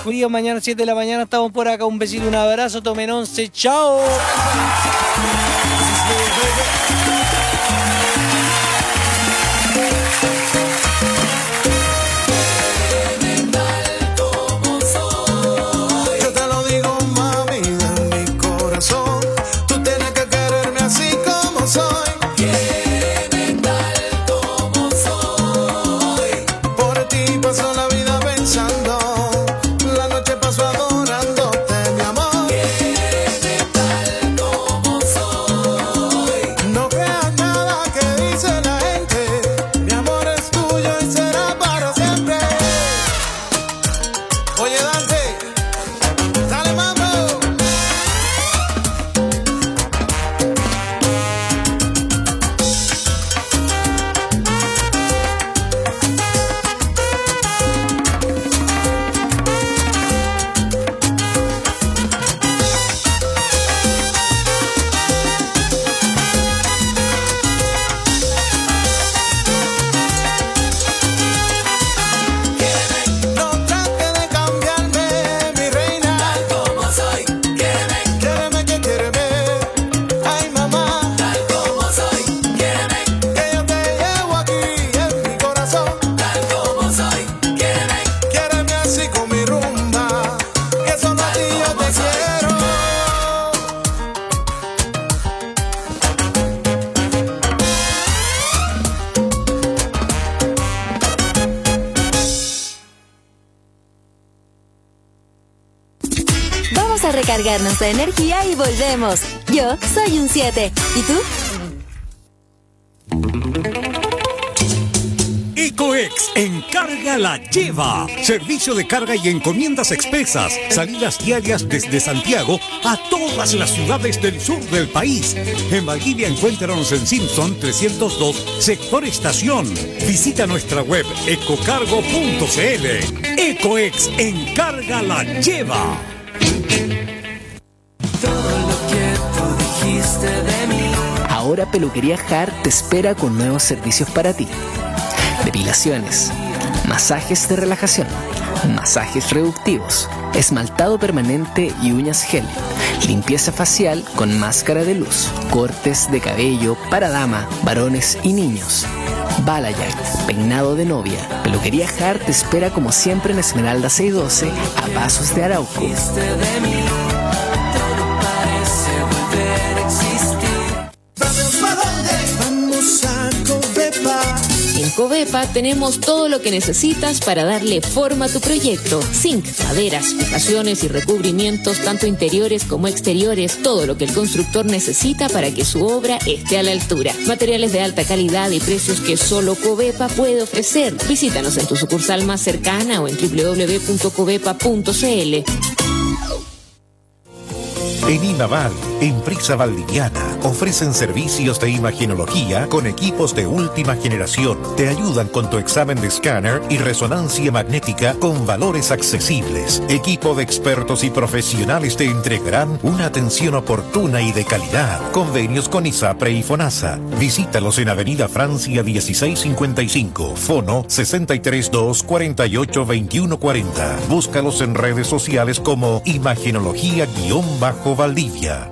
Cuídense, mañana 7 de la mañana estamos por acá. Un besito, un abrazo, tomen 11, chao. Recargarnos de energía y volvemos. Yo soy un 7. ¿Y tú? Ecoex Encarga la Lleva. Servicio de carga y encomiendas expresas. Salidas diarias desde Santiago a todas las ciudades del sur del país. En Valdivia encuéntranos en Simpson 302, sector estación. Visita nuestra web ecocargo.cl. Ecoex Encarga la Lleva. Ahora Peluquería Hart te espera con nuevos servicios para ti. Depilaciones, masajes de relajación, masajes reductivos, esmaltado permanente y uñas gel, limpieza facial con máscara de luz, cortes de cabello para dama, varones y niños. Balayage, peinado de novia. Peluquería Hart te espera como siempre en Esmeralda 612 a pasos de Arauco. En Covepa tenemos todo lo que necesitas para darle forma a tu proyecto. Zinc, maderas, fijaciones y recubrimientos, tanto interiores como exteriores, todo lo que el constructor necesita para que su obra esté a la altura. Materiales de alta calidad y precios que solo Covepa puede ofrecer. Visítanos en tu sucursal más cercana o en www.covepa.cl. En Imaval, empresa valdiviana, ofrecen servicios de imagenología con equipos de última generación. Te ayudan con tu examen de escáner y resonancia magnética con valores accesibles. Equipo de expertos y profesionales te entregarán una atención oportuna y de calidad. Convenios con ISAPRE y FONASA. Visítalos en Avenida Francia 1655, Fono 632-482140. Búscalos en redes sociales como Imagenología-Valdivia.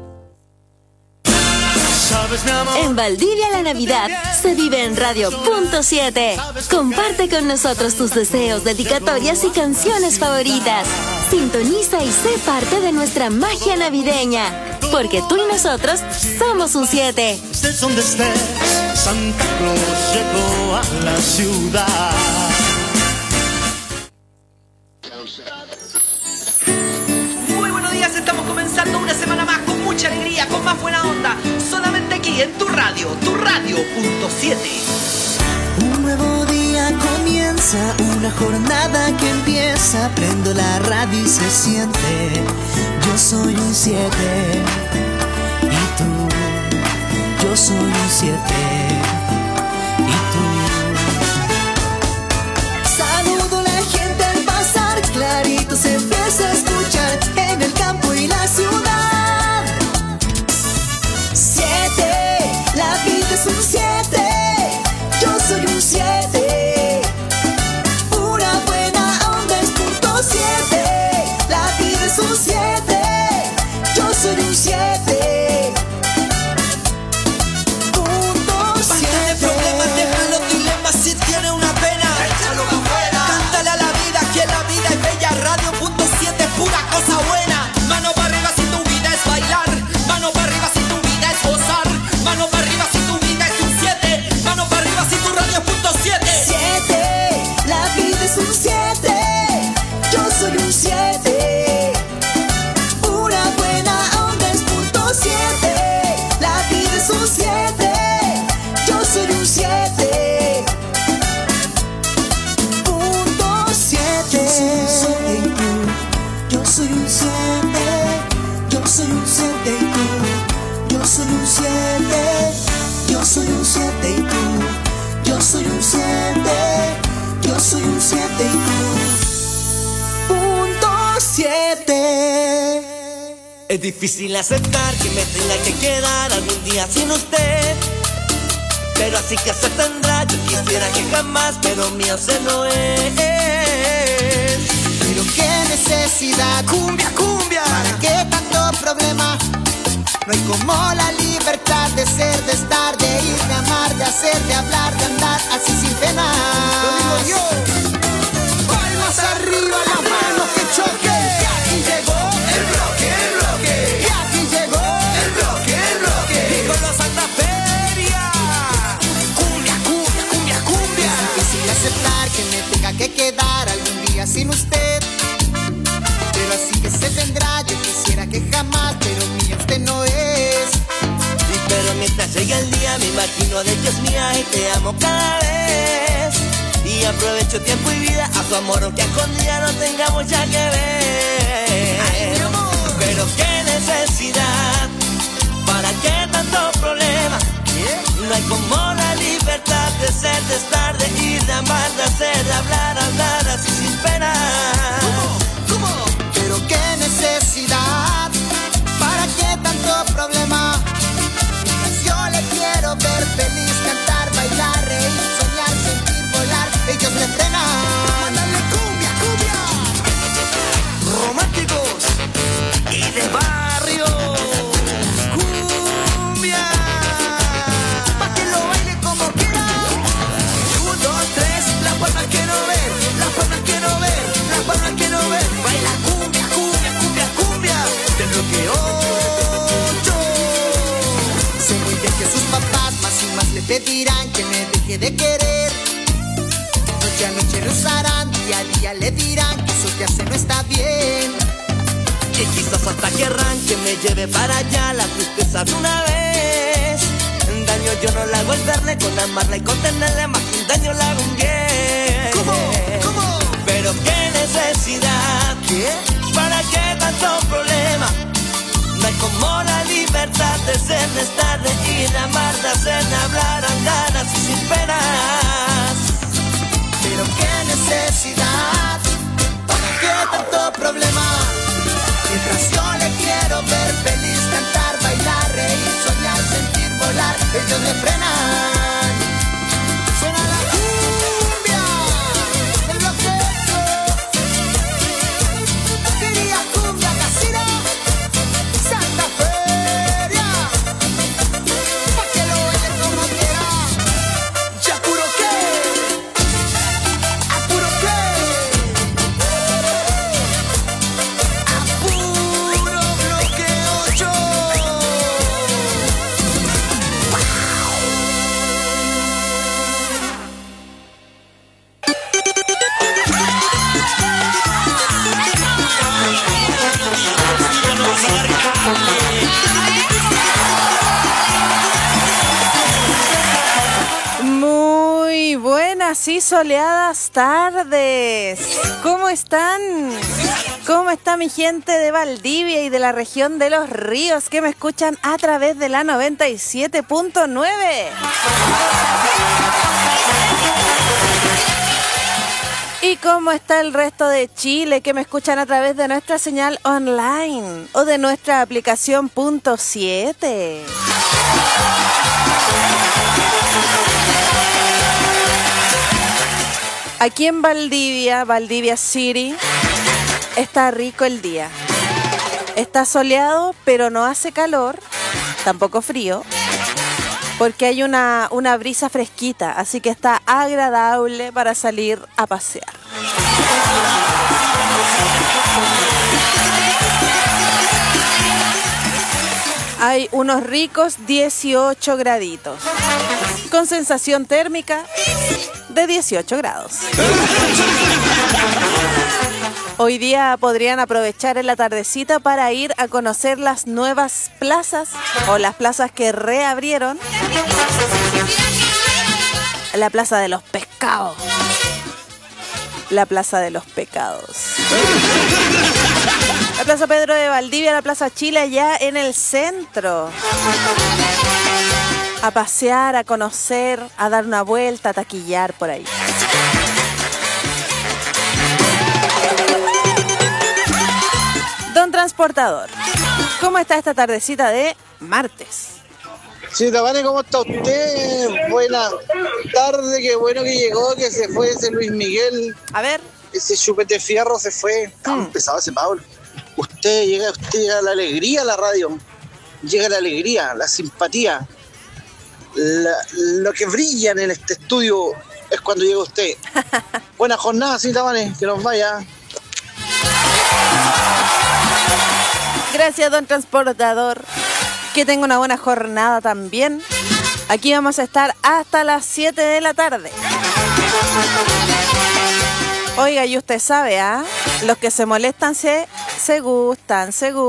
En Valdivia la Navidad se vive en Radio.7. Comparte con nosotros tus deseos, dedicatorias y canciones favoritas. Sintoniza y sé parte de nuestra magia navideña. Porque tú y nosotros somos un 7. Estés donde estés, Santa Claus llegó a la ciudad. Muy buenos días, estamos comenzando una semana más con mucha alegría, con más buena onda. Solamente aquí en tu radio, tu radio.7. Un nuevo día comienza, una jornada que empieza. Prendo la radio y se siente. Yo soy un 7. Y tú, yo soy un 7. Y tú. Saludo a la gente al pasar, clarito se empieza a escuchar en el campo y la ciudad. 7, la vida es un 7. Yo soy un 7. Una buena onda es punto 7. soy un 7. Una buena onda es .7. La vida es un 7. Yo soy un 7. Yo soy un 7. Yo soy un 7 y tú. Yo soy un 7. Yo soy un 7 y tú. Yo soy un 7. Yo soy un 7 y tú. .7. Es difícil aceptar que me tenga que quedar algún día sin usted, pero así que se tendrá. Yo quisiera que jamás, pero mío se no es. Pero qué necesidad, Cumbia, cumbia. ¿para qué tanto problema? No hay como la libertad de ser, de estar, de ir, de amar, de hacer, de hablar, de andar así sin pena. Lo digo yo. Palmas arriba, las manos que choquen. Y aquí llegó el bloque, el bloque. Y aquí llegó El bloque, el bloque. Y con los Santa Feria. Cumbia, cumbia, cumbia, cumbia. Es difícil aceptar que me tenga que quedar algún día sin usted, pero así que se tendrá. Yo quisiera que jamás, pero mía usted no es. Y pero mientras llega el día me imagino de que es mía y te amo cada vez. Y aprovecho tiempo y vida a tu amor, aunque a escondida no tengamos ya que ver. Ay, mi amor. Pero qué necesidad, ¿para qué tanto problema? No hay como la libertad de ser, de estar, de ir, de amar, de hacer, de hablar, andar así sin pena. ¿Cómo? Pero qué necesidad, ¿para qué tanto problema? Mientras yo le quiero ver feliz, cantar, bailar, reír, soñar, sentir, volar, ellos me frenan. Dale cumbia, cumbia. Románticos y de barrio. Cumbia. Pa' que lo baile como quiera. 1, 2, 3, las palmas que no ven, las palmas que no ven, las palmas que no ven. Baila cumbia, cumbia, cumbia, cumbia. Del bloque 8. Sé muy bien que sus papás más y más le pedirán que me deje de querer. Noche a noche lo usarán, día a día le dirán que eso que hace no está bien. Y quizás hasta querrán que me lleve para allá la tristeza de una vez. Daño yo no le hago el verle, con amarla y contenerle, más que un daño le hago un bien. ¿Cómo? Pero qué necesidad, ¿Qué? ¿para qué tanto problema? No hay como la libertad de ser, de estar, de ir, de amar, de hacer, de hablar, andar así sin penas. Pero qué necesidad, ¿para qué tanto problema? Mientras yo le quiero ver feliz, cantar, bailar, reír, soñar, sentir, volar, ellos me frenan. Suena la cumbia del bloque. Quería cumbia casera, Santa Feria, pa' que lo baile como quiera. Ya puro qué, ¿Apuro qué? puro bloque 8. Muy buenas y soleadas tardes. ¿Cómo están? ¿Cómo está mi gente de Valdivia y de la región de Los Ríos que me escuchan a través de la 97.9? ¿Y cómo está el resto de Chile que me escuchan a través de nuestra señal online o de nuestra aplicación .7? Aquí en Valdivia, Valdivia City, está rico el día. Está soleado, pero no hace calor, tampoco frío, porque hay una brisa fresquita, así que está agradable para salir a pasear. Hay unos ricos 18 graditos, con sensación térmica de 18 grados. Hoy día podrían aprovechar en la tardecita para ir a conocer las nuevas plazas o las plazas que reabrieron. La Plaza de los Pescados. La Plaza de los Pecados. La Plaza Pedro de Valdivia, la Plaza Chile, allá en el centro. A pasear, a conocer, a dar una vuelta, a taquillar por ahí. Don Transportador, ¿cómo está esta tardecita de martes? Sí, Tabane, ¿cómo está usted? Buena tarde, qué bueno que llegó, que se fue ese Luis Miguel. A ver. Ese chupete fierro se fue. Tan pesado ese Pablo. Usted llega a la alegría a la radio. Llega la alegría, la simpatía. Lo que brilla en este estudio es cuando llega usted. Buena jornada, sí, Tabane, que nos vaya. Gracias, don Transportador. Que tenga una buena jornada también. Aquí vamos a estar hasta las 7 de la tarde. Oiga, y usted sabe, ¿ah? Los que se molestan se gustan.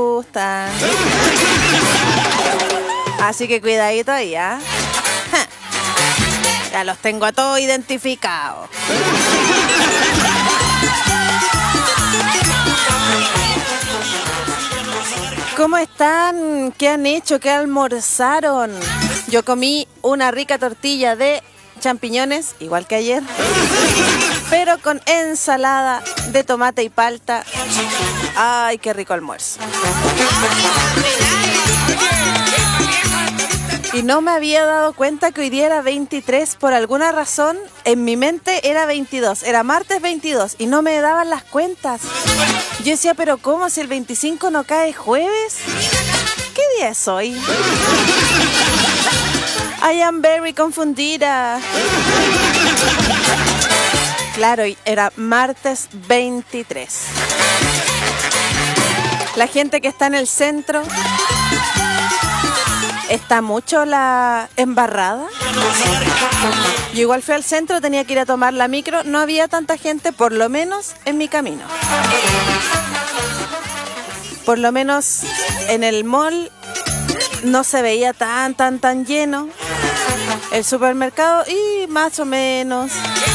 Así que cuidadito ahí, ¿ah? Ya los tengo a todos identificados. ¿Cómo están? ¿Qué han hecho? ¿Qué almorzaron? Yo comí una rica tortilla de champiñones, igual que ayer, pero con ensalada de tomate y palta. ¡Ay, qué rico almuerzo! Y no me había dado cuenta que hoy día era 23. Por alguna razón, en mi mente era 22. Era martes 22 y no me daban las cuentas. Yo decía, ¿pero cómo? Si el 25 no cae jueves. ¿Qué día es hoy? I am very confundida. Claro, era martes 23. La gente que está en el centro... ¿Está mucho la embarrada? Yo igual fui al centro, tenía que ir a tomar la micro. No había tanta gente, por lo menos en mi camino. Por lo menos en el mall no se veía tan lleno. El supermercado, y más o menos.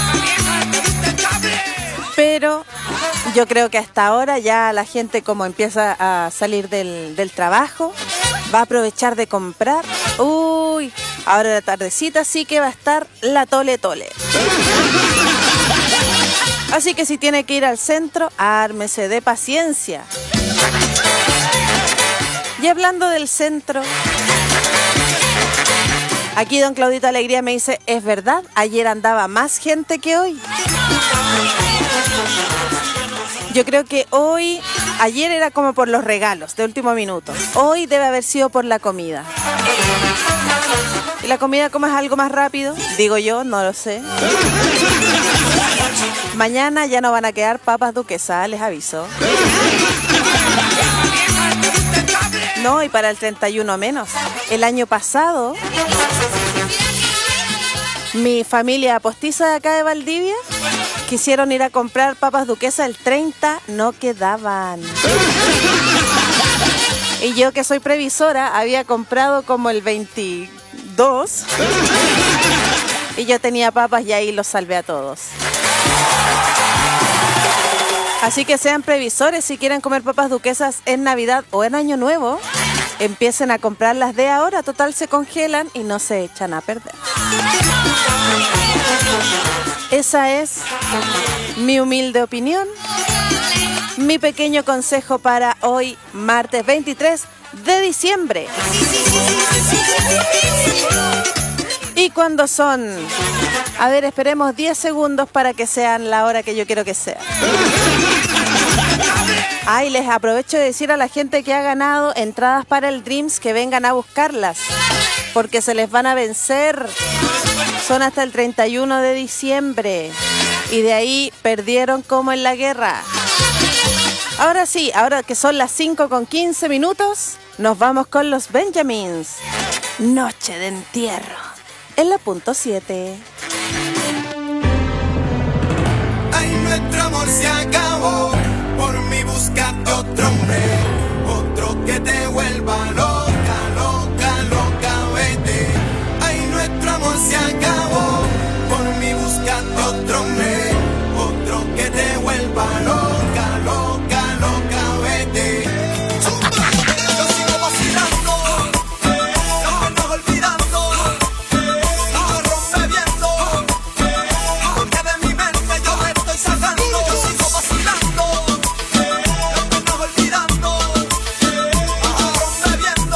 Pero yo creo que hasta ahora ya la gente, como empieza a salir del trabajo, va a aprovechar de comprar. Uy, ahora la tardecita sí que va a estar la tole. Así que si tiene que ir al centro, ármese de paciencia. Y hablando del centro, aquí don Claudito Alegría me dice, ¿es verdad? Ayer andaba más gente que hoy. Yo creo que ayer era como por los regalos de último minuto. Hoy debe haber sido por la comida. ¿Y la comida cómo es algo más rápido? Digo yo, no lo sé. Mañana ya no van a quedar papas duquesas, les aviso. No, y para el 31 menos. El año pasado, mi familia postiza de acá de Valdivia quisieron ir a comprar papas duquesas el 30, no quedaban. Y yo, que soy previsora, había comprado como el 22 y yo tenía papas y ahí los salvé a todos. Así que sean previsores, si quieren comer papas duquesas en Navidad o en Año Nuevo, empiecen a comprarlas de ahora, total se congelan y no se echan a perder. Esa es mi humilde opinión, mi pequeño consejo para hoy, martes 23 de diciembre. ¿Y cuándo son? A ver, esperemos 10 segundos para que sean la hora que yo quiero que sea. Ay, les aprovecho de decir a la gente que ha ganado entradas para el Dreams que vengan a buscarlas, porque se les van a vencer. Son hasta el 31 de diciembre y de ahí perdieron como en la guerra. Ahora sí, ahora que son las 5:15, nos vamos con los Benjamins. Noche de entierro en la punto 7. Ay, nuestro amor se acabó. búscate otro hombre, otro que te vuelva loca, loca, loca, vete. Ay, nuestro amor se acabó, por mí búscate otro hombre, otro que te vuelva loca, loca, loca, vete. Yo sigo vacilando, no me enojo olvidando, sigo rompeviendo, porque de mi mente yo me estoy sacando. Yo sigo vacilando, no me enojo olvidando, sigo rompeviendo,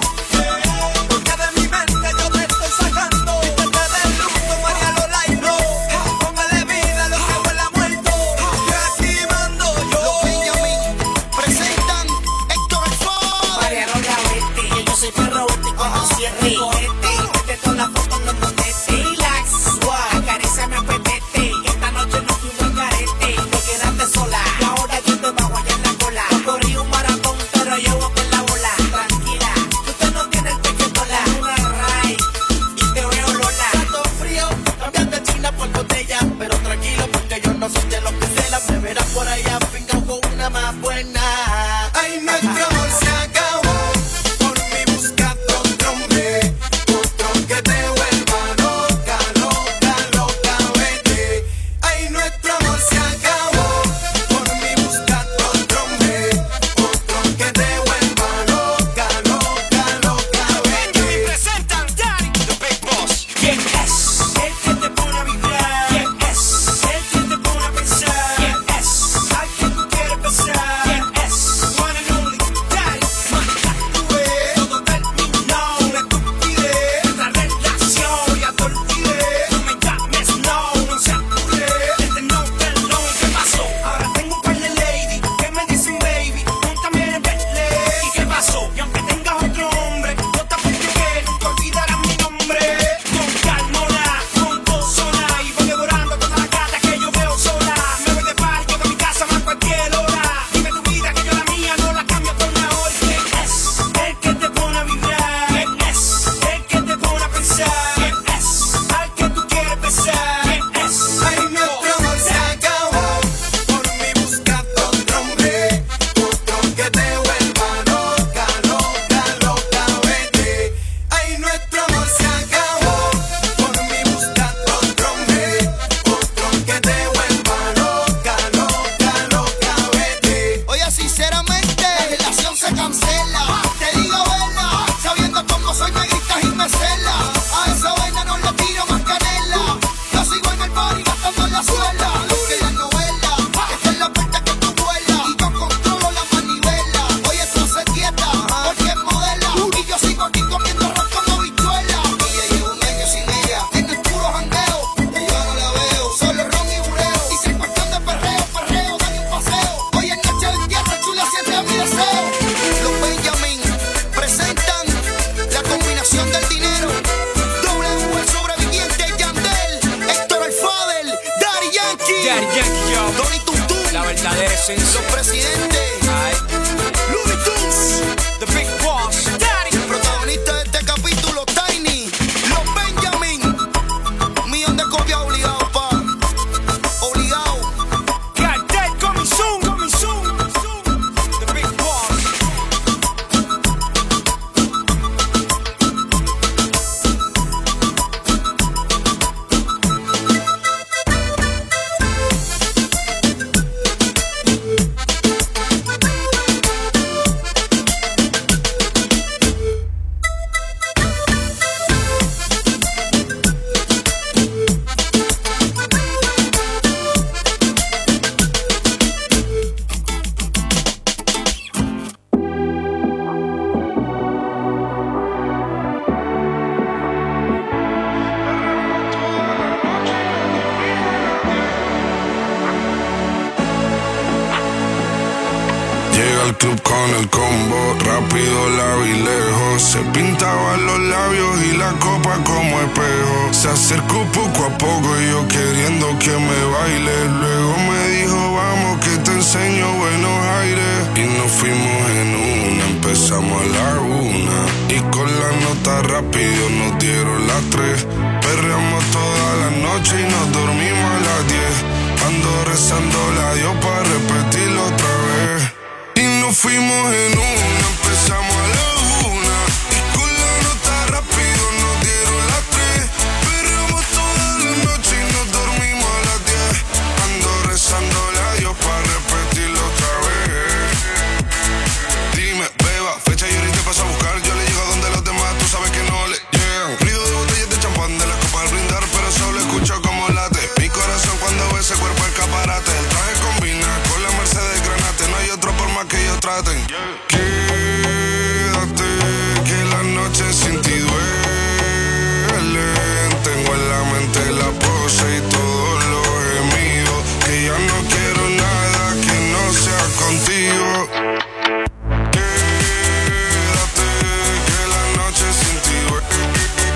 porque de mi mente yo me estoy sacando. Quítate del luto, María Lola, y no póngale vida a lo que huele a muerto, que aquí mando yo. Los Benjamin presentan Héctor el Ford. María Lola, vete, yo soy perro, vete cuando cierre. Vete con la foto en donde te relax, suave, acaríciame, apetete, que esta noche no fuimos al garete. Te quedaste sola, y ahora yo te bajo allá en la cola. Yo corrí un maratón, pero llevo con la bola. Tranquila, que usted no tiene el pecho sola. Una ray, y te veo Lola. Tanto frío, cambiaste China por botella, pero tranquilo porque yo no soy de los que se la me verás por allá pingao con una más buena. Ay, nuestro amor se acabó, por mí buscate otro hombre, otro que te vuelva loca, loca, loca, vete. Ay, nuestro amor se acabó, por mí buscate otro hombre, otro que te vuelva loca, loca, loca, vete. Presentan Daddy, the Big Boss. ¿Quién es el que te pone a vibrar? ¿Quién es el que te pone a pensar? ¿Quién es al que tú quieres besar? ¿Quién es one and only Daddy? Manda, tú ves, todo terminó, una estupidez, nuestra relación ya te olvidé. No me llames, no se apure, este no perdón, ¿qué pasó? Ahora tengo un par de lady que me dicen baby, montame en el Bentley. ¿Y qué pasó? Y aunque tengas otro hombre, yo te apuesto que nunca olvidarás mi nombre. Con calmona, con pozona, y voy devorando todas las gatas que yo veo sola. Me voy de party, de mi casa a cualquier hora. Vive tu vida que yo la mía no la cambio por una hora. ¿Quién es el que te pone a vibrar? ¿Quién es el que te pone a pensar? ¿Quién es al que tú quieres besar? ¿Quién es? Ay, nuestro amor se acabó, por mí buscate otro hombre, otro que te vuelva loca, loca, loca, vete. Ay, nuestro amor se acabó, por mí buscate otro hombre, otro que te vuelva loca, loca, loca, vete. Oye, sinceramente, la relación se cancela. Te digo verdad, sabiendo cómo soy me gritas y me cela. A esa vaina no le tiro más canela. Yo sigo en el party gastando la suela. Lo que la novela, esta es la puerta que tú vuelas. Y yo controlo la manivela. Oye, tú se quieta, porque es modela. Y yo sigo aquí comiendo arroz con habichuela. Y ella lleva un año sin ella, en el puro jangueo. Y yo no la veo, solo ron y bureo. Y si es cuestión de perreo, perreo, dale un paseo. Hoy es noche de tierra, chula, siente a mi deseo. Los Benjamin presentan la combinación del dinero. W, el sobreviviente, Yandel, Héctor el Fadel, Daddy Yankee, Donny Tuntun, La verdadera esencia. los presidentes, Looney Tunes, The Big Boss. Daddy. el protagonista de este capítulo, Tiny, los Benjamin, millón de copias obligado, pa, obligado. Cartel coming soon, coming soon. The Big Boss. al club con el combo, rápido la vi lejos. Se pintaban los labios y la copa como espejo. Se acercó poco a poco y yo queriendo que me baile. Luego me dijo, vamos que te enseño buenos aires. Y nos fuimos en una, empezamos a la 1. Y con la nota rápido nos dieron las 3. Perreamos toda la noche y nos dormimos a las 10. Ando rezando la Dios para repetirlo otra vez. ellos traten. Quédate, que la noche sin ti duelen. Tengo en la mente la pose y todos los gemidos. Que ya no quiero nada que no sea contigo. Quédate, que la noche sin ti duelen.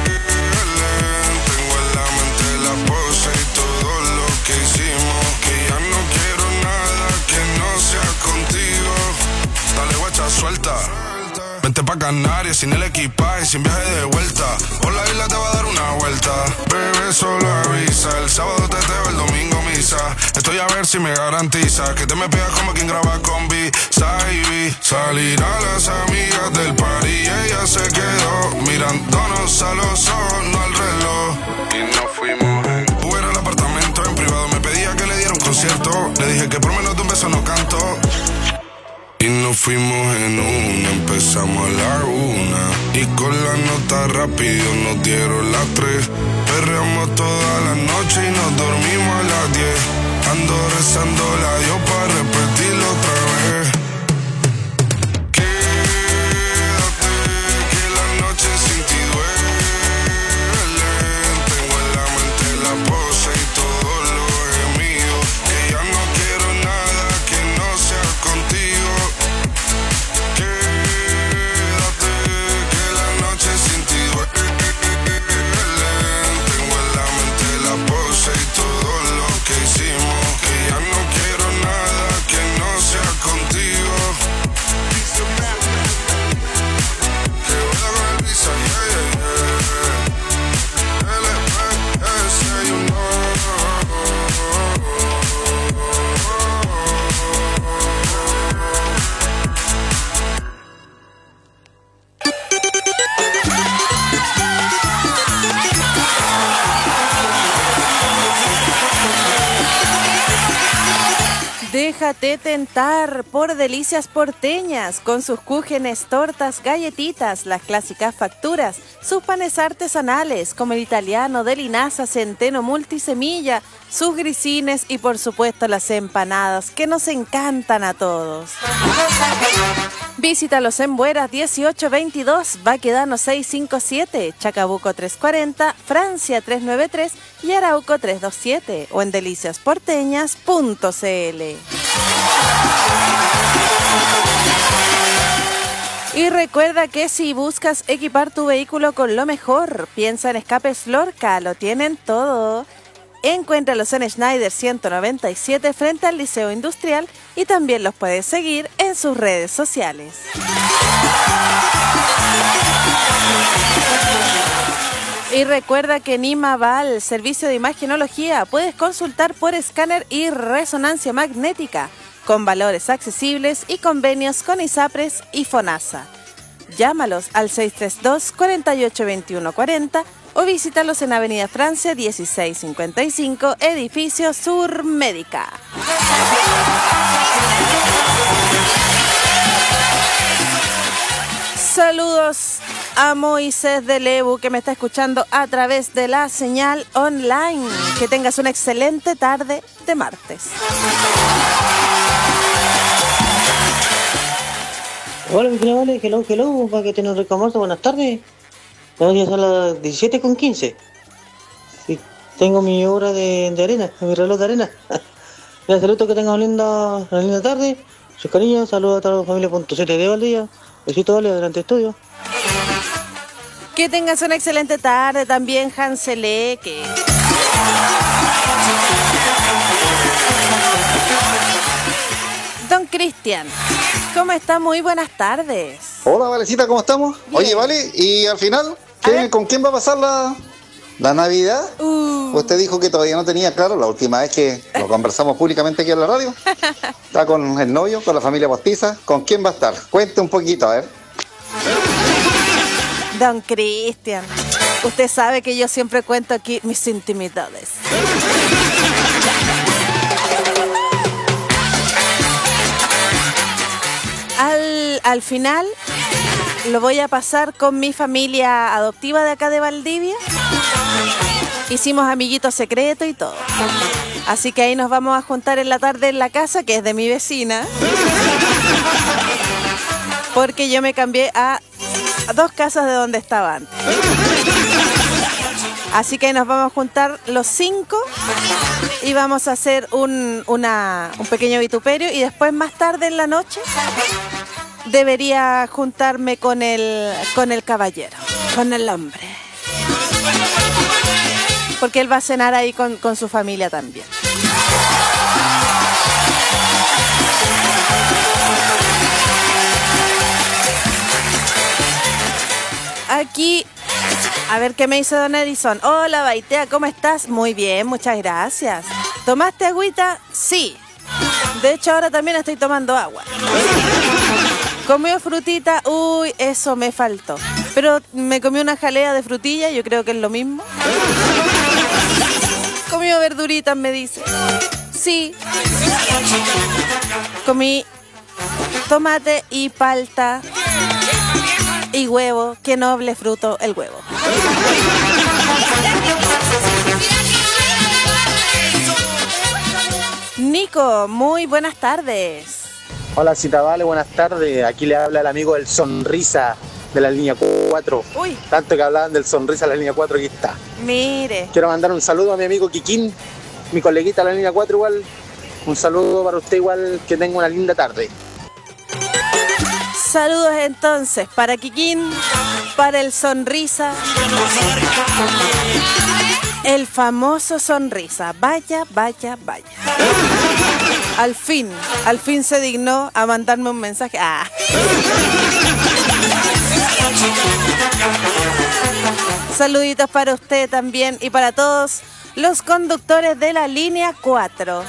Tengo en la mente la pose y todo lo que hicimos. Que ya no quiero nada que no sea contigo. Dale guacha suelta. Vente pa' Canarias sin el equipaje, sin viaje de vuelta. Por la isla te va a dar una vuelta. Bebé, solo avisa. El sábado teteo, el domingo misa. Estoy a ver si me garantiza que te me pegas como quien graba con B-Side. Salir a las amigas del party y ella se quedó mirándonos a los ojos, no al reloj. Y nos fuimos en Uber al apartamento en privado. Me pedía que le diera un concierto. Le dije que por menos de un beso no canto. Y nos fuimos en una, empezamos a la 1. Y con la nota rápido nos dieron las 3. Perreamos toda la noche y nos dormimos a las 10. Ando rezando la Dios para repetirlo otra vez. Quédate, que la noche sin ti duele. Tengo en la mente la pose y todos los gemidos. Que ya no quiero nada que no sea contigo. Quédate, que la noche sin ti duele. Tengo en la mente la pose y todo lo que hicimos. Que ya no quiero nada que no sea contigo. Que vuela con el visa, yeah, yeah, yeah. LPS, you know. Déjate tentar por Delicias Porteñas, con sus cúgenes, tortas, galletitas, las clásicas facturas, sus panes artesanales como el italiano de linaza, centeno, multisemilla, sus grisines y por supuesto las empanadas que nos encantan a todos. Visítalos en Bueras 1822, Baquedano 657, Chacabuco 340, Francia 393 y Arauco 327 o en deliciasporteñas.cl. Y recuerda que si buscas equipar tu vehículo con lo mejor, piensa en Escapes Lorca, lo tienen todo. Encuéntralos en Schneider 197 frente al Liceo Industrial y también los puedes seguir en sus redes sociales. Y recuerda que en Imaval, servicio de imagenología, puedes consultar por escáner y resonancia magnética, con valores accesibles y convenios con ISAPRES y FONASA. Llámalos al 632-482140 o visítalos en Avenida Francia 1655, Edificio Sur Médica. Saludos a Moisés de Lebu, que me está escuchando a través de la señal online. Que tengas una excelente tarde de martes. Hola, mi querido Vale, hello, para que tengan un rico almuerzo, buenas tardes. Ya son las 17:15. Sí, tengo mi hora de arena, mi reloj de arena. Les saludo, que tengan una linda tarde. Sus cariños, saludos a toda la familia.7 de Valdivia. Besito, Vale, adelante estudio. Que tengas una excelente tarde también, Hanseleque. Don Cristian, ¿cómo está? Muy buenas tardes. Hola, Valecita, ¿cómo estamos? Bien. Oye, Vale, y al final, ¿con quién va a pasar la Navidad? Usted dijo que todavía no tenía claro, la última vez que lo conversamos públicamente aquí en la radio. Está con el novio, con la familia postiza. ¿Con quién va a estar? Cuente un poquito, a ver. Don Cristian, usted sabe que yo siempre cuento aquí mis intimidades. Al final lo voy a pasar con mi familia adoptiva de acá de Valdivia. Hicimos amiguitos secretos y todo. Así que ahí nos vamos a juntar en la tarde en la casa, que es de mi vecina. porque yo me cambié a 2 casas de donde estaba antes. Así que nos vamos a juntar los 5 y vamos a hacer un pequeño vituperio, y después más tarde en la noche debería juntarme con el caballero, con el hombre. Porque él va a cenar ahí con su familia también. Aquí, a ver qué me dice don Edison. Hola, Baitea, ¿cómo estás? Muy bien, muchas gracias. ¿Tomaste agüita? Sí. De hecho, ahora también estoy tomando agua. ¿Comió frutita? Uy, eso me faltó. Pero me comí una jalea de frutilla, yo creo que es lo mismo. ¿Comió verduritas? Me dice. Sí. Comí tomate y palta y huevo. Qué noble fruto el huevo. Nico, muy buenas tardes. Hola, Cita Vale, buenas tardes. Aquí le habla el amigo del Sonrisa de la línea 4. Uy. Tanto que hablaban del Sonrisa de la línea 4, aquí está. Mire. Quiero mandar un saludo a mi amigo Kikín, mi coleguita de la línea 4 igual. Un saludo para usted igual, que tenga una linda tarde. Saludos entonces para Kikín, para el Sonrisa, el famoso Sonrisa. Vaya, vaya, vaya. Al fin se dignó a mandarme un mensaje. Ah. Saluditos para usted también y para todos los conductores de la línea 4.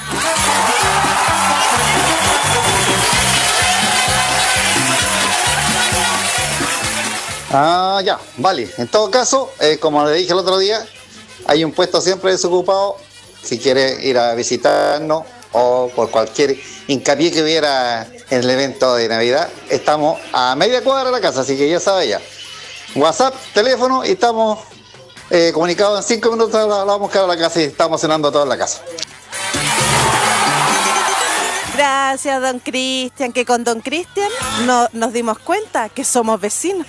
Ya, vale. En todo caso, como le dije el otro día, hay un puesto siempre desocupado. Si quiere ir a visitarnos o por cualquier hincapié que hubiera en el evento de Navidad, estamos a media cuadra de la casa, así que ya sabe ya. WhatsApp, teléfono, y estamos comunicados en 5 minutos. La vamos a buscar a la casa y estamos cenando todos en la casa. Gracias, don Cristian, que con don Cristian nos dimos cuenta que somos vecinos.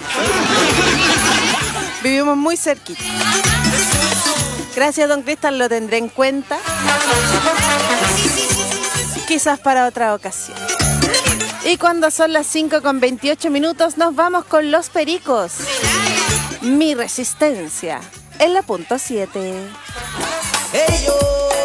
Vivimos muy cerquita. Gracias, don Cristian, lo tendré en cuenta. Quizás para otra ocasión. Y cuando son las 5:28, nos vamos con Los Pericos. Mi Resistencia, en la punto 7. Ellos.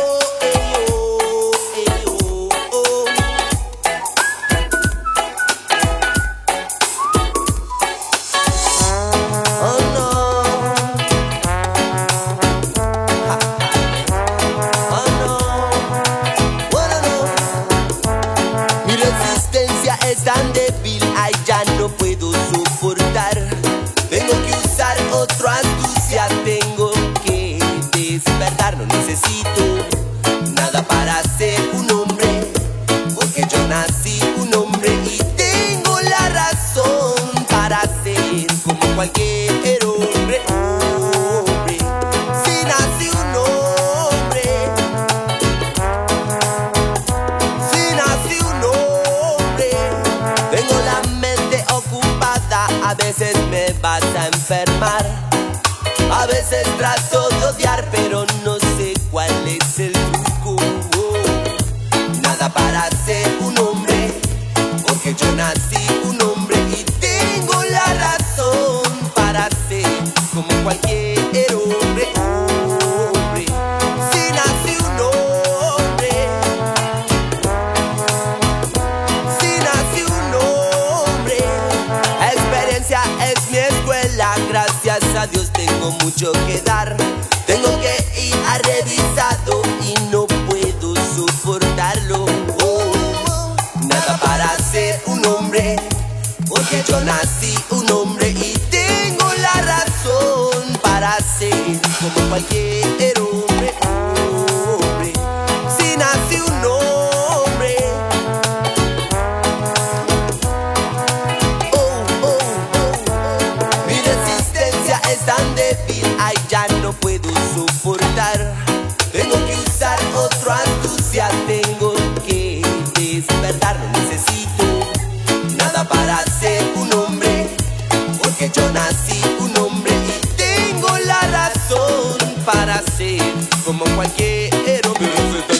Tan débil, ay, ya no puedo soportar. Tengo que usar otra astucia, tengo que despertar. No necesito nada para ser un hombre, porque yo nací un hombre y tengo la razón para ser como cualquier hombre. Si nací un hombre, si nací un hombre, tengo la mente ocupada, a veces me vas a enfermar. A veces trato de odiar, pero no sé cuál es el truco. Nada para ser un hombre, porque yo nací un hombre y tengo la razón para ser como cualquier hombre. Si nací un hombre, si nací un hombre, experiencia es mi escuela, gracias a Dios tengo mucho que dar. Tengo que ir a revisado y no puedo soportarlo. Nada para ser un hombre, porque yo nací un hombre y tengo la razón para ser como cualquier hombre. Si nací un hombre, mi resistencia es tan débil, ay, ya no puedo soportar. Tengo que usar otra astucia, tengo que despertar. No necesito nada para ser un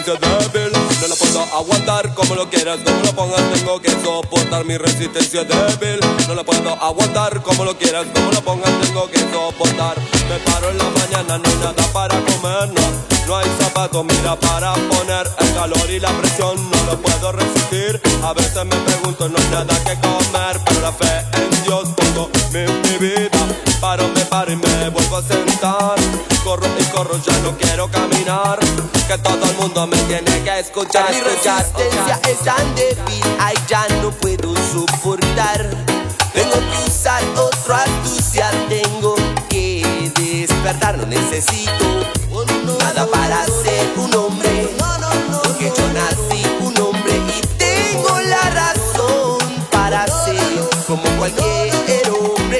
resistencia débil. No la puedo aguantar como lo quieras, como lo pongas. Tengo que soportar mi resistencia débil. No la puedo aguantar como lo quieras, como lo pongas. Tengo que soportar. Me paro en la mañana, no hay nada para comer, no hay zapatos, mira, para poner. El calor y la presión no lo puedo resistir. A veces me pregunto, no hay nada que comer, pero la fe en Dios pongo mi vida. Me paro y me vuelvo a sentar. Corro y corro, ya no quiero caminar. Que todo el mundo me tiene que escuchar. Mi resistencia es tan débil, ay, ya no puedo soportar. Tengo que usar otra astucia, tengo que despertar. No necesito nada para ser un hombre, porque yo nací un hombre y tengo la razón para ser como cualquier hombre.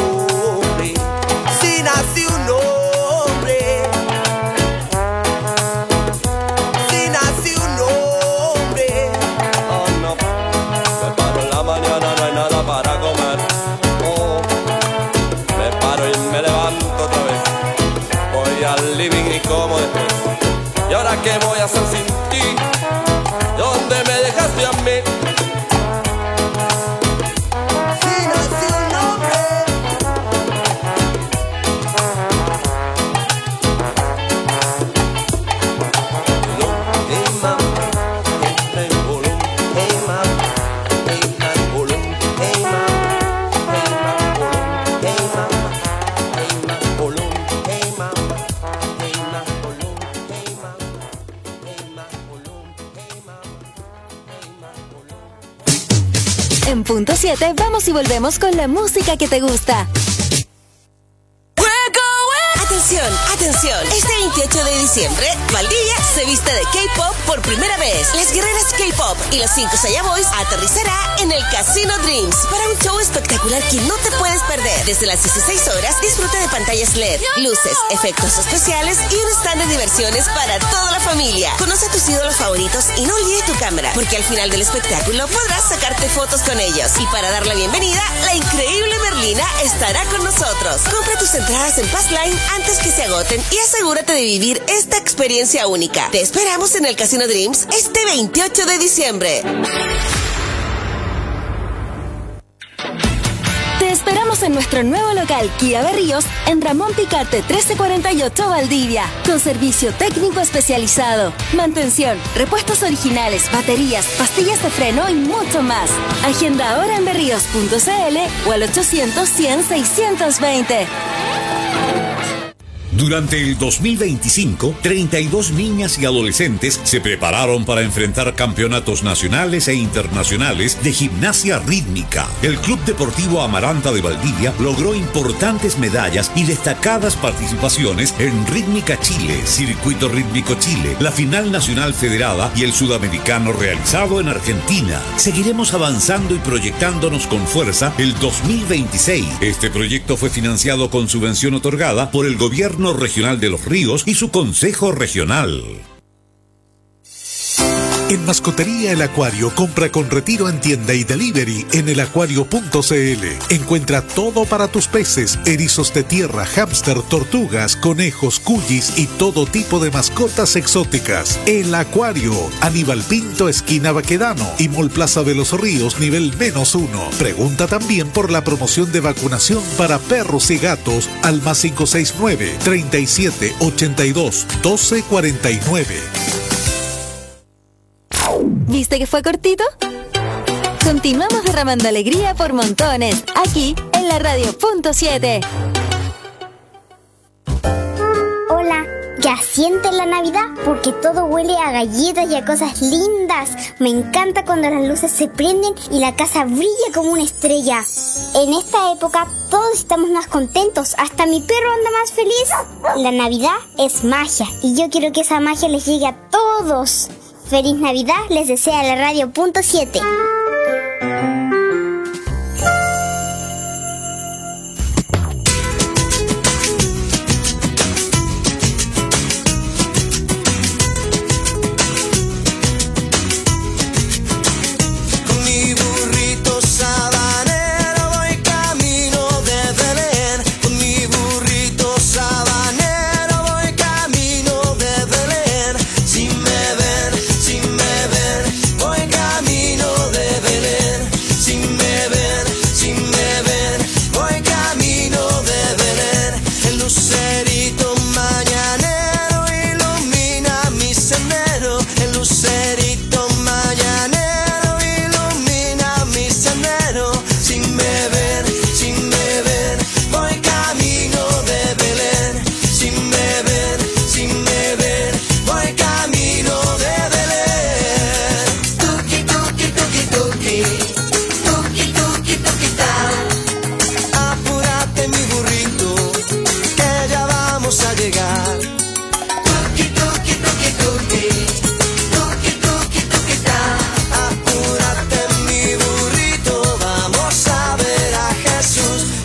Si nací un hombre, si nací un hombre. Oh no, me paro en la mañana, no hay nada para comer. Oh, me paro y me levanto otra vez. Voy al living y como después. ¿Y ahora qué voy a hacer sin ti? ¿Dónde me dejaste a mí? Si nací un hombre. En punto 7 vamos y volvemos con la música que te gusta. Atención, atención. Este 28 de diciembre, Valdivia se viste de K-pop por primera vez. Las guerreras K-pop y los 5 Saya Boys aterrizará en el Casino Dreams para un show espectacular que no te puedes perder. Desde las 16 horas, disfruta de pantallas LED, luces, efectos especiales y un stand de diversiones para toda la familia. Conoce a tus ídolos favoritos y no olvides tu cámara, porque al final del espectáculo podrás sacarte fotos con ellos. Y para dar la bienvenida, la increíble Merlina estará con nosotros. Compra tus entradas en Passline antes que se agoten y asegúrate de vivir esta experiencia única. Te esperamos en el Casino Dreams este 28 de diciembre. Te esperamos en nuestro nuevo local Kia Berríos en Ramón Picarte 1348 Valdivia, con servicio técnico especializado, mantención, repuestos originales, baterías, pastillas de freno y mucho más. Agenda ahora en berríos.cl o al 800-100-620. Durante el 2025, 32 niñas y adolescentes se prepararon para enfrentar campeonatos nacionales e internacionales de gimnasia rítmica. El Club Deportivo Amaranta de Valdivia logró importantes medallas y destacadas participaciones en Rítmica Chile, Circuito Rítmico Chile, la Final Nacional Federada y el Sudamericano realizado en Argentina. Seguiremos avanzando y proyectándonos con fuerza el 2026. Este proyecto fue financiado con subvención otorgada por el Gobierno Regional de Los Ríos y su Consejo Regional. En Mascotería El Acuario, compra con retiro en tienda y delivery en elacuario.cl. Encuentra todo para tus peces, erizos de tierra, hámster, tortugas, conejos, cuyis y todo tipo de mascotas exóticas. El Acuario, Aníbal Pinto, esquina Baquedano y Mall Plaza de los Ríos, nivel -1. Pregunta también por la promoción de vacunación para perros y gatos al +569 37 82 12 49. ¿Viste que fue cortito? Continuamos derramando alegría por montones, aquí en la radio punto 7. Hola, ¿ya sienten la Navidad? Porque todo huele a galletas y a cosas lindas. Me encanta cuando las luces se prenden y la casa brilla como una estrella. En esta época todos estamos más contentos, hasta mi perro anda más feliz. La Navidad es magia y yo quiero que esa magia les llegue a todos. Feliz Navidad les desea la radio punto 7. Con mi burrito sabanero voy camino de Belén. Con mi burrito sabanero voy camino de Belén. Si me ven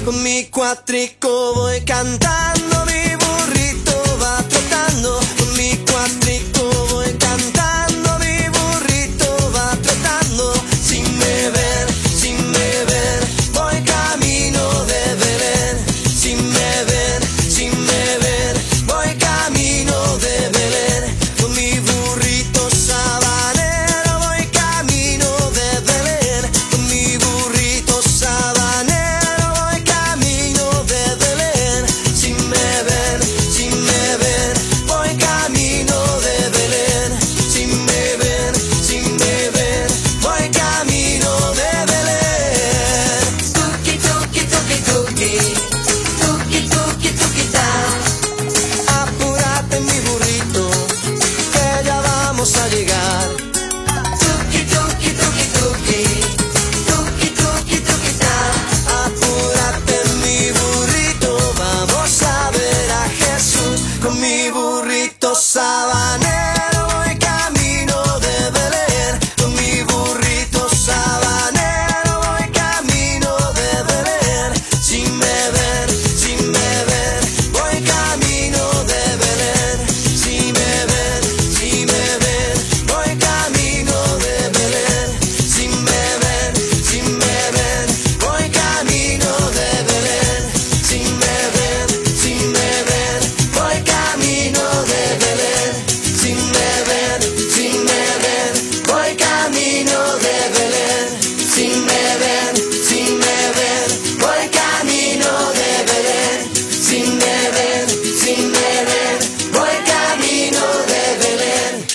Con mi cuatrico voy cantando, mi burrito va trotando. Con mi cuatrico voy cantando, mi burrito va trotando. Sin me ver, voy camino de Belén. Sin me ver, voy camino de Belén. Con mi burrito sabanero voy camino de Belén. Con mi burrito sabanero voy camino de Belén. Sin me ver, voy camino de Belén. Sin me ver, voy camino de Belén. Tuki, tuki, tuki, tuki. Tuki, tuki, tuki, ta. Apúrate mi burrito, que ya vamos a llegar. Tuki, tuki, tuki, tuki. Tuki, tuki, tuki, ta. Apúrate mi burrito, vamos a ver a Jesús. Con mi burrito sabanero voy camino de Belén. Con mi burrito sabanero voy camino de Belén. Sin me ver, voy camino de Belén. Sin me ver, voy camino de Belén. Sin me ver, voy camino de Belén. Sin me ver, voy camino de Belén. Sin me ver, voy camino de Belén. Sin me ver, voy camino de Belén. Sin me ver, voy camino de Belén.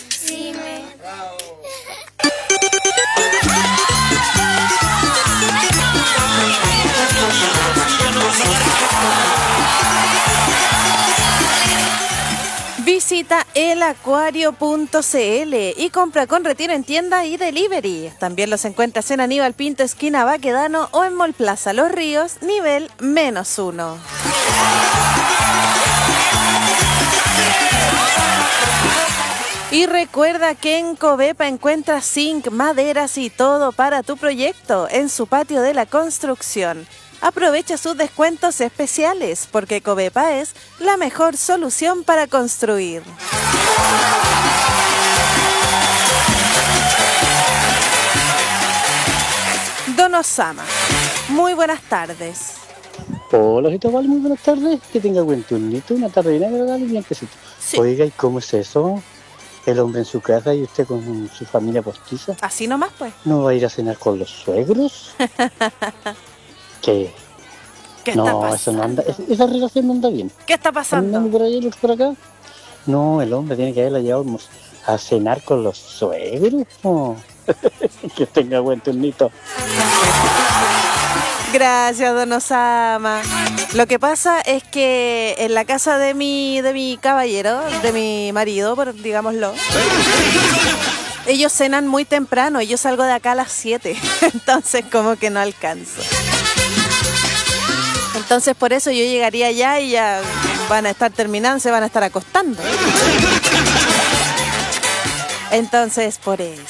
Visita elacuario.cl y compra con retiro en tienda y delivery. También los encuentras en Aníbal Pinto, esquina Baquedano, o en Mall Plaza Los Ríos, nivel -1. Y recuerda que en Covepa encuentras zinc, maderas y todo para tu proyecto en su patio de la construcción. Aprovecha sus descuentos especiales porque Covepa es la mejor solución para construir. Don Osama, muy buenas tardes. Hola, Val, muy buenas tardes. Que tenga buen turnito, una tarde bien agradable y bien quesito. Sí. Oiga, ¿y cómo es eso? El hombre en su casa y usted con su familia postiza. Así nomás, pues. ¿No va a ir a cenar con los suegros? ¿Qué? ¿Qué está No, pasando? eso no anda. Esa relación no anda bien. ¿Qué está pasando? ¿Andando por allá y por acá? No, el hombre tiene que haberla llevado a cenar con los suegros. Oh. Que tenga buen turnito. Gracias, don Osama. Lo que pasa es que en la casa de mi caballero, de mi marido, digámoslo, ellos cenan muy temprano y yo salgo de acá a las 7, entonces como que no alcanzo. Entonces por eso yo llegaría allá y ya van a estar terminando, se van a estar acostando. Entonces por eso.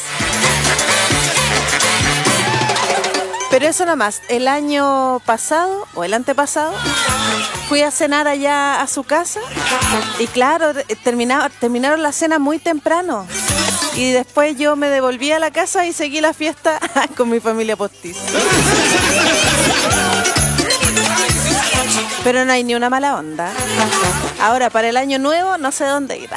Pero eso nomás, el año pasado o el antepasado fui a cenar allá a su casa y claro, terminaron la cena muy temprano y después yo me devolví a la casa y seguí la fiesta con mi familia postiza. Pero no hay ni una mala onda. Ahora para el año nuevo no sé dónde ir.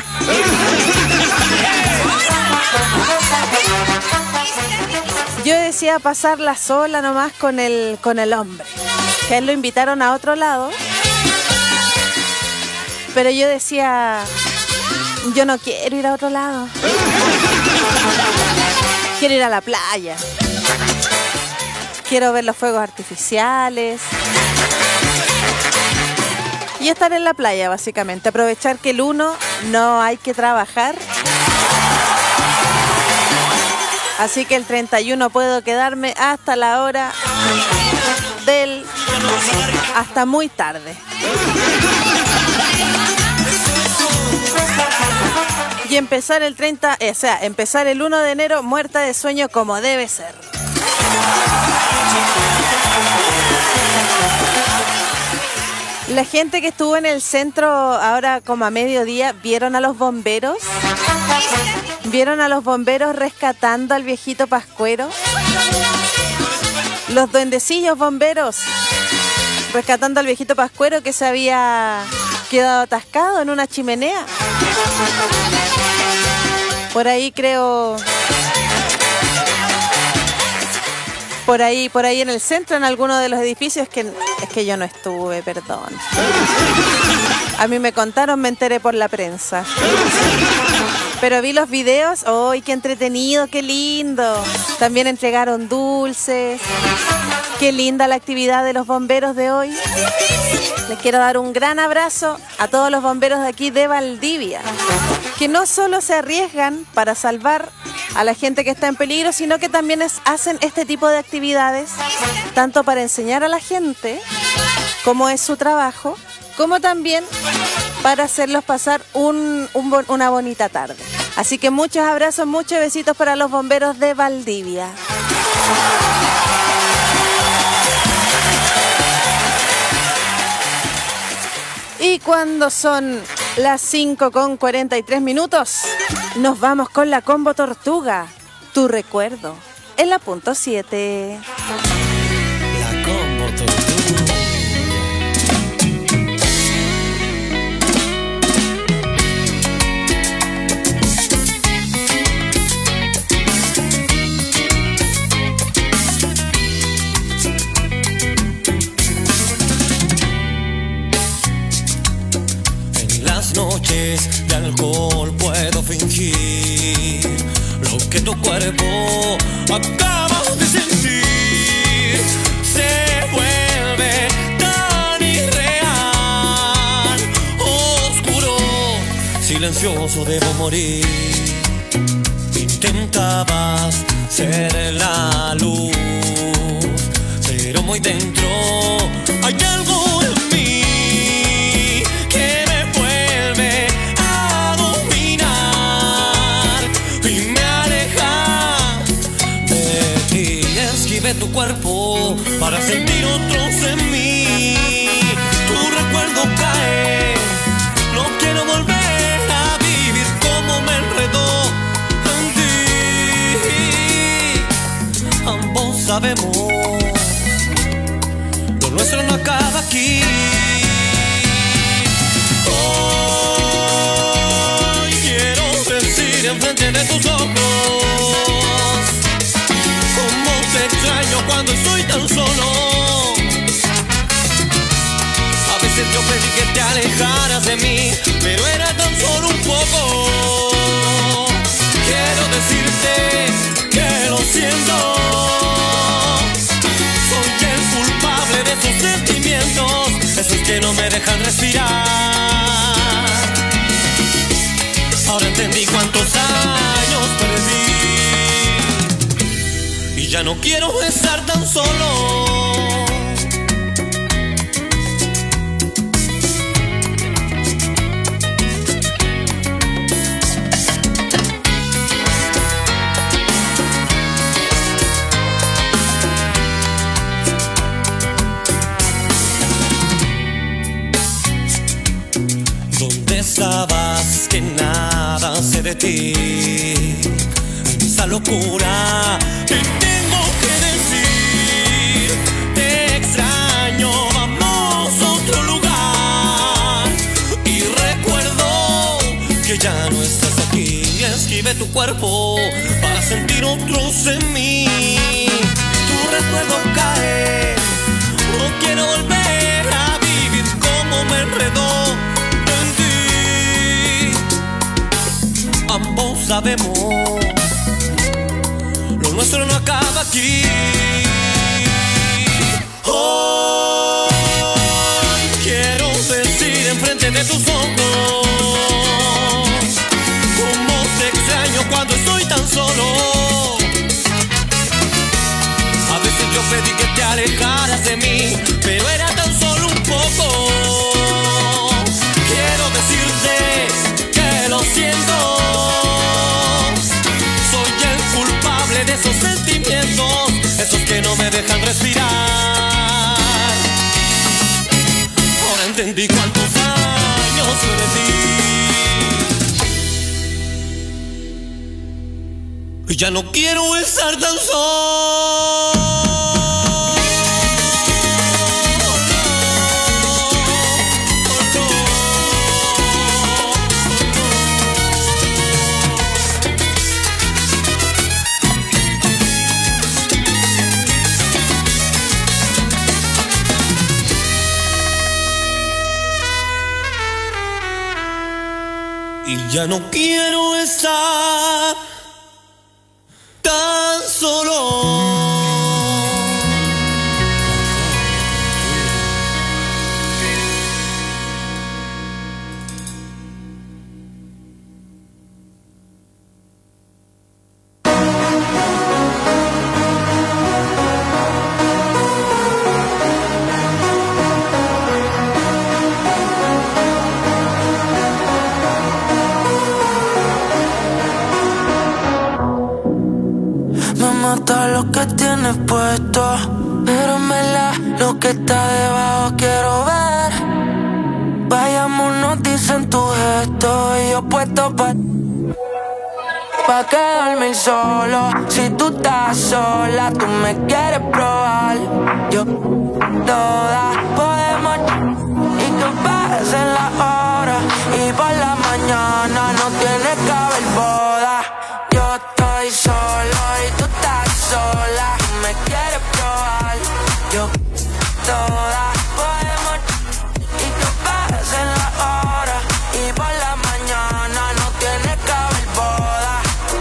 Yo decía pasarla sola nomás con el hombre. Que a él lo invitaron a otro lado. Pero yo decía, yo no quiero ir a otro lado. Quiero ir a la playa. Quiero ver los fuegos artificiales. Y estar en la playa, básicamente. Aprovechar que el 1 no hay que trabajar. Así que el 31 puedo quedarme hasta la hora hasta muy tarde. Y empezar el 30, empezar el 1 de enero muerta de sueño como debe ser. La gente que estuvo en el centro ahora como a mediodía, ¿vieron a los bomberos? ¿Vieron a los bomberos rescatando al viejito Pascuero? Los duendecillos bomberos rescatando al viejito Pascuero que se había quedado atascado en una chimenea. Por ahí creo... Por ahí en el centro, en alguno de los edificios, es que yo no estuve, perdón. A mí me contaron, me enteré por la prensa. Pero vi los videos, ¡ay, qué entretenido, qué lindo! También entregaron dulces. Qué linda la actividad de los bomberos de hoy. Les quiero dar un gran abrazo a todos los bomberos de aquí de Valdivia, que no solo se arriesgan para salvar a la gente que está en peligro, sino que también hacen este tipo de actividades, tanto para enseñar a la gente cómo es su trabajo, como también para hacerlos pasar una bonita tarde. Así que muchos abrazos, muchos besitos para los bomberos de Valdivia. Y cuando son las 5:43, nos vamos con la Combo Tortuga. Tu recuerdo, en la punto 7. La Combo Tortuga. Noches de alcohol puedo fingir lo que tu cuerpo acaba de sentir. Se vuelve tan irreal, oscuro, silencioso, debo morir. Intentabas ser la luz, pero muy dentro hay algo en mí de tu cuerpo para sentir otros en mí. Tu recuerdo cae, no quiero volver a vivir como me enredó en ti. Ambos sabemos, lo nuestro no acaba aquí. Hoy quiero decir enfrente de tus ojos te extraño cuando estoy tan solo. A veces yo pedí que te alejaras de mí, pero era tan solo un poco. Quiero decirte que lo siento. Soy el culpable de tus sentimientos, esos que no me dejan respirar. Ahora entendí cuántos años perdí. Ya no quiero estar tan solo. ¿Dónde estabas que nada sé de ti? Esa locura que tengo que decir. Te extraño, vamos a otro lugar. Y recuerdo que ya no estás aquí. Esquive tu cuerpo para sentir otros en mí. Tu recuerdo cae, no quiero volver a vivir como me enredó en ti. Ambos sabemos, lo nuestro no acaba aquí. Hoy quiero decir enfrente de tus ojos cómo te extraño cuando estoy tan solo. A veces yo pedí que te alejaras de mí, pero era tan solo un poco. Quiero decirte que lo siento. De esos sentimientos, esos que no me dejan respirar. Ahora entendí ya no quiero estar tan solo. Y ya no quiero estar tan solo. Mata lo que tienes puesto, pero en verdad lo que está debajo quiero ver. Vayámonos, dicen tu gesto, y yo puesto pa' quedarme solo. Si tú estás sola, tú me quieres probar. Yo toda podemos y que pasen las horas, y por la mañana no tiene que haber boda. Yo estoy solo y tú estás sola, tú me quieres probar. Yo toda podemos y que pasen las horas, y por la mañana no tiene que haber boda.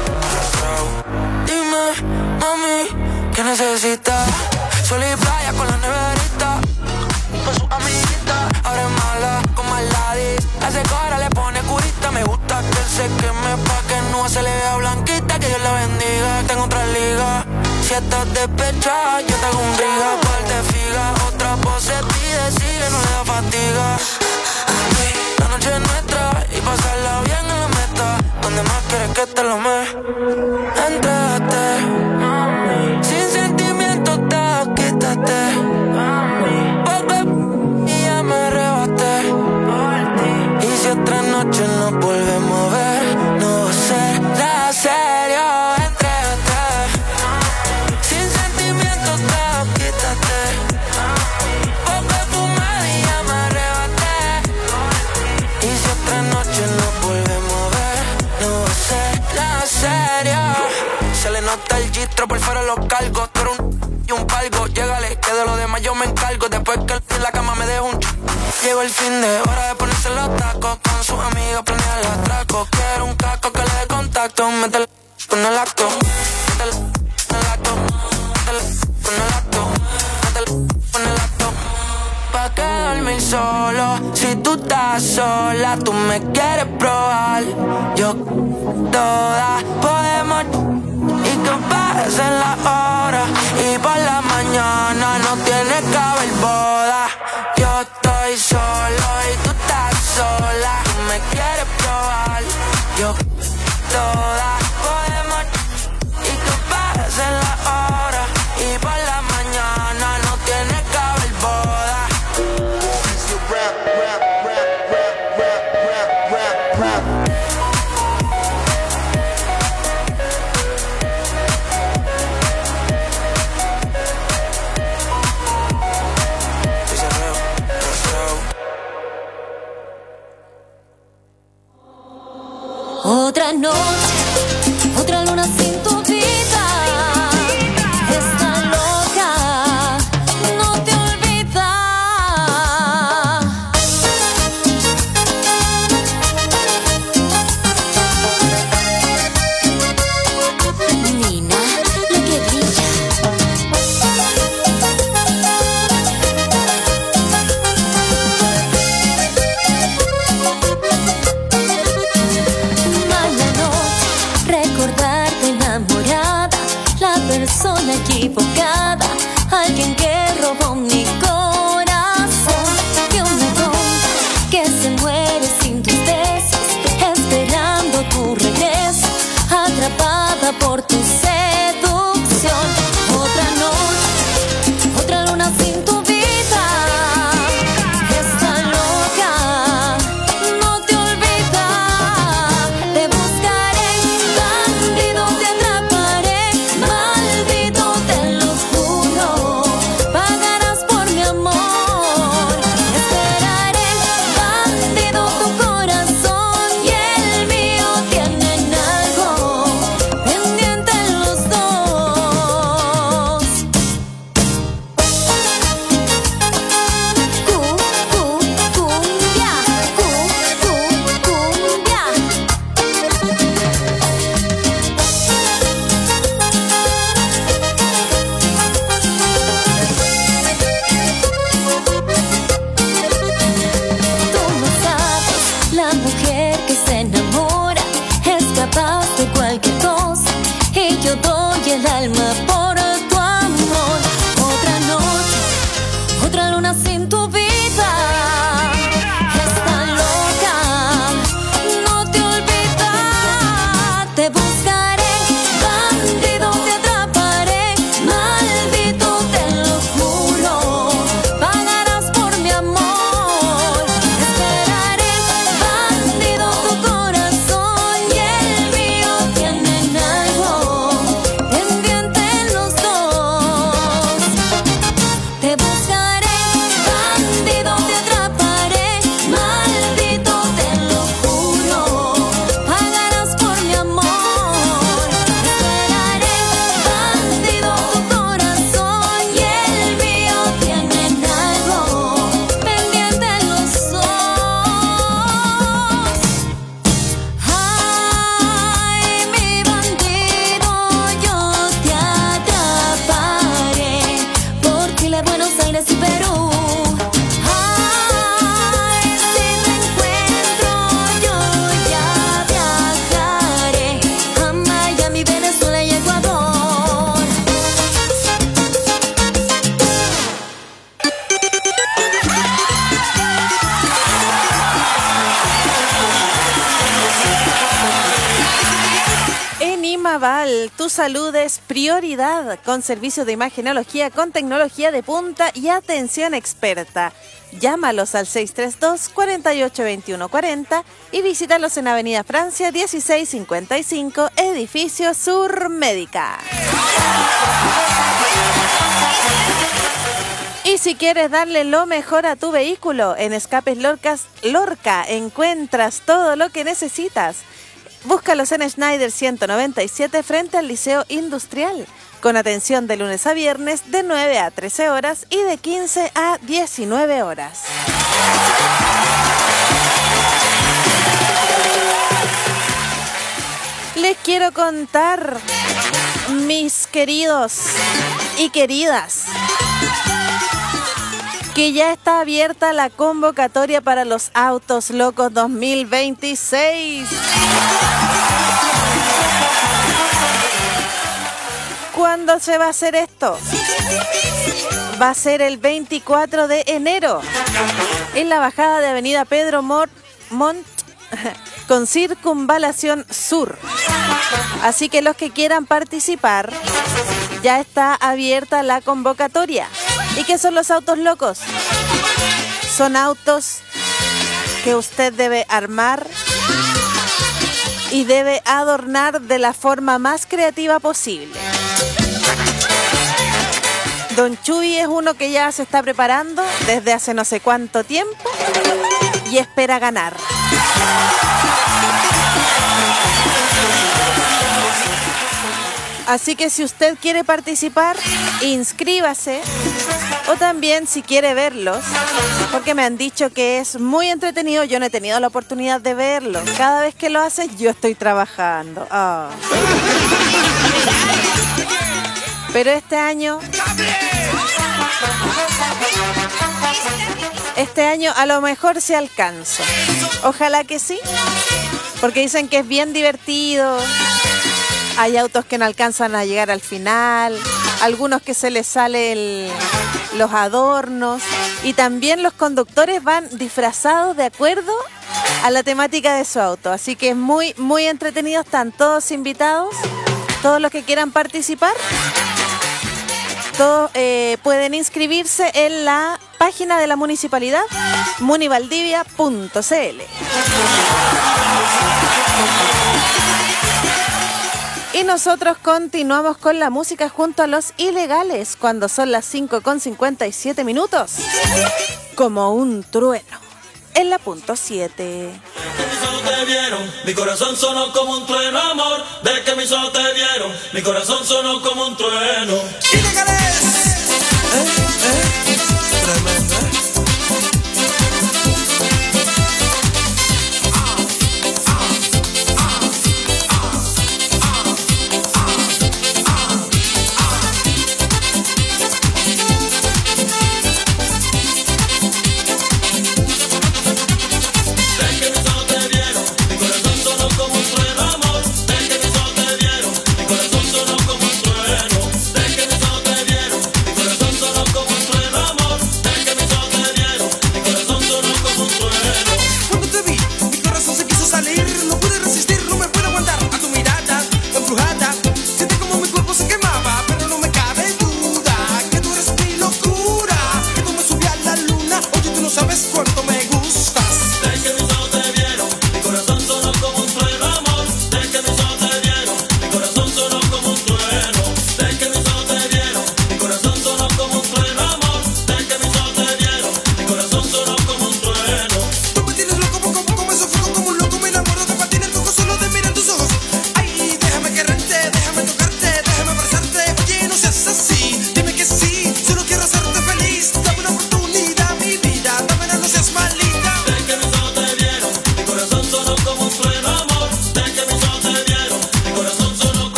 Dime, mami, ¿qué necesitas? Sol y playa con la neverita, con su amiguita. Ahora es mala con Maladis, hace cora, le pone curita. Me gusta que él se queme pa' que no se le vea blanquita. Que Dios la bendiga, tengo otra liga. Si estás despechada, yo te hago un briga. Par de figa, otra pose pide, sigue, no le da fatiga. La noche es nuestra y pasarla bien en la meta. Donde más quieres que te lo me entrégate, sin sentimientos te quítate. Y ya me arrebaté. Y si otra noche nos volvemos a ver, no va a ser nada serio. Entrégate, sin sentimientos te quítate. Y ya me arrebaté. Y si otra noche nos volvemos a ver, no va a ser nada serio. Se le nota el gistro, por fuera los cargos. Tú eres y un palco, llégale, que de lo demás yo me encargo. Después que en la cama me dejo un llegó el fin de hora de ponerse los tacos. Con sus amigos planear el atraco. Quiero un casco que le dé contacto. Métele con el acto, métele con el acto, métele con el acto, métele con el acto. Pa' quedarme solo, si tú estás sola, tú me quieres probar. Yo toda podemos y que pasen las horas, y por la mañana no tiene que haber boda. Yo estoy solo y tú estás sola, tú me quieres probar. Yo toda podemos y que pasen las horas, y por la mañana no tiene que haber boda. Otra noche, otra luna sin tu vida. Está loca, no te olvida. Nina, lo que brilla. Persona equivocada, alguien que robó mi corazón. Y un ladrón que se muere sin tus besos, esperando tu regreso, atrapada por tu seducción. Otra noche, otra luna sin tu vida. Está loca, no te olvida. Te buscaré, bandido te atraparé. el alma por tu amor. Otra noche, otra luna sin tu vida. Está loca, no te olvidas. Te buscaré, bandido, te atraparé. Maldito, te lo juro. Pagarás por mi amor. Esperaré, bandido, tu corazón y el mío tienen algo pendiente los dos. Te buscaré, bandido, te atraparé. Maldito, te lo juro. Pagarás por mi amor. Esperaré, bandido, tu corazón y el mío tienen algo pendiente los dos. Ay, mi bandido, yo te atraparé por Chile, Buenos Aires y Perú. Ay, si te encuentro, yo ya viajaré a Miami, Venezuela y Ecuador. En Imaval, tu salud es prioridad, con servicio de imagenología con tecnología de punta y atención experta. Llámalos al 632-482140 y visítalos en Avenida Francia 1655, Edificio Sur Médica. Y si quieres darle lo mejor a tu vehículo, en Escapes Lorca encuentras todo lo que necesitas. Búscalos en Schneider 197 frente al Liceo Industrial, con atención de lunes a viernes de 9 a 13 horas y de 15 a 19 horas. Les quiero contar, mis queridos y queridas, que ya está abierta la convocatoria para los Autos Locos 2026. ¿Cuándo se va a hacer esto? Va a ser el 24 de enero en la bajada de Avenida Pedro Montt con Circunvalación Sur. Así que los que quieran participar, ya está abierta la convocatoria. ¿Y qué son los autos locos? Son autos que usted debe armar y debe adornar de la forma más creativa posible. Don Chuy es uno que ya se está preparando desde hace no sé cuánto tiempo y espera ganar. Así que si usted quiere participar, inscríbase. O también si quiere verlos, porque me han dicho que es muy entretenido. Yo no he tenido la oportunidad de verlo. Cada vez que lo hacen, yo estoy trabajando. Oh. Pero este año a lo mejor se alcanza. Ojalá que sí, porque dicen que es bien divertido. Hay autos que no alcanzan a llegar al final, algunos que se les salen los adornos, y también los conductores van disfrazados de acuerdo a la temática de su auto. Así que es muy, muy entretenido. Están todos invitados, todos los que quieran participar. Todos pueden inscribirse en la página de la municipalidad, munivaldivia.cl. Y nosotros continuamos con la música junto a Los Ilegales, cuando son las 5:57 minutos. Como un trueno, en la punto 7. Te vieron, mi corazón sonó como un trueno, amor. De que mis ojos te vieron, mi corazón sonó como un trueno. ¡Ilegales! Tremendo.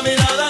mirada